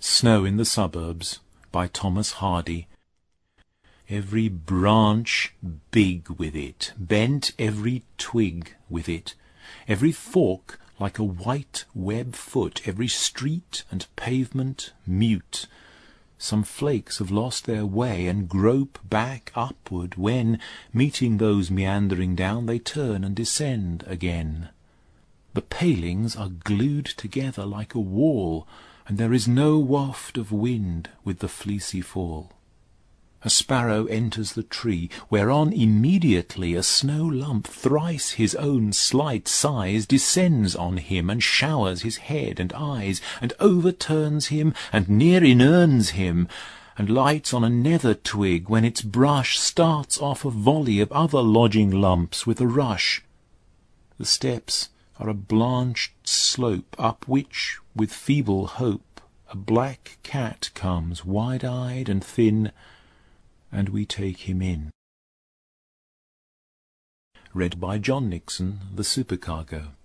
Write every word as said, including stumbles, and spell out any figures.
Snow in the Suburbs by Thomas Hardy. Every branch big with it, bent every twig with it, every fork like a white web foot, every street and pavement mute. Some flakes have lost their way and grope back upward when, meeting those meandering down, they turn and descend again. The palings are glued together like a wall, and there is no waft of wind with the fleecy fall. A sparrow enters the tree, whereon immediately a snow lump, thrice his own slight size, descends on him, and showers his head and eyes, and overturns him, and near inerns him, and lights on a nether twig, when its brush starts off a volley of other lodging lumps with a rush. The steps are a blanched slope, up which, with feeble hope, a black cat comes, wide-eyed and thin, and we take him in. Read by John Nixon, The Supercargo.